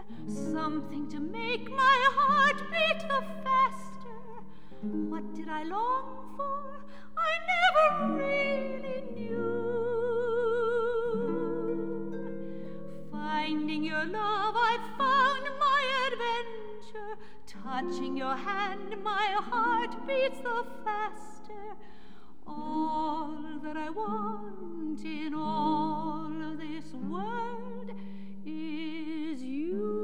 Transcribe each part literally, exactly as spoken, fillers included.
something to make my heart beat the faster. What did I long for? I never really knew. Finding your love, I found my adventure. Touching your hand, my heart beats the faster. All that I want in all of this world is you.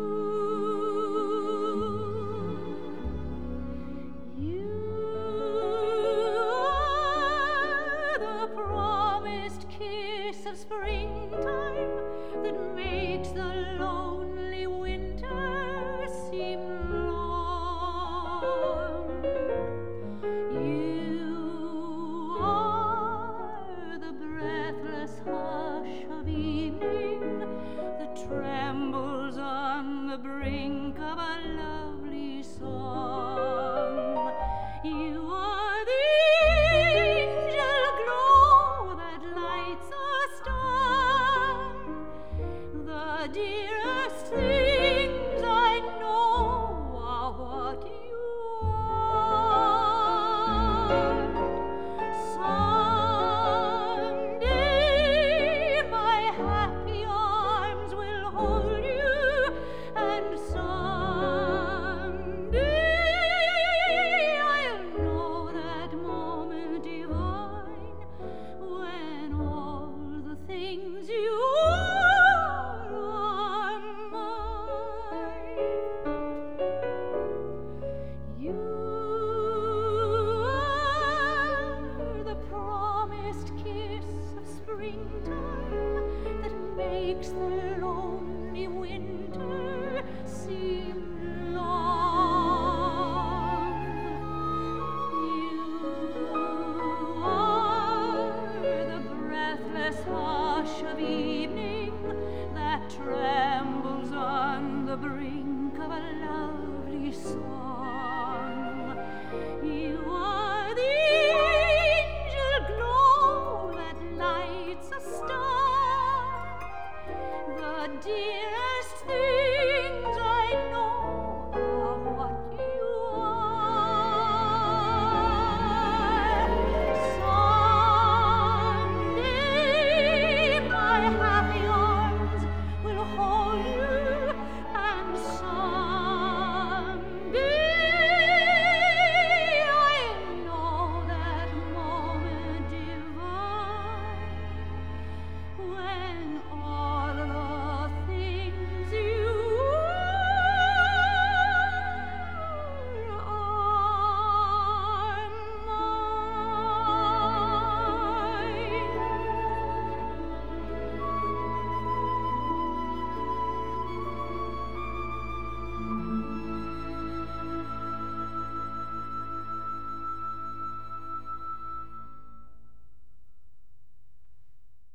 You are the promised kiss of springtime that makes the lonely winter seem long. You are the breathless hush of evening that trembles on the brink of a lovely song. You are the angel glow that lights a star. The dearest things I know are what you are. Someday my happy arms will hold you, and someday I'll know that moment divine when all the things you are are mine. You are the promised kiss of springtime that makes the lonely winter seem long. You are the breathless hush of evening that trembles on the brink of a lovely song.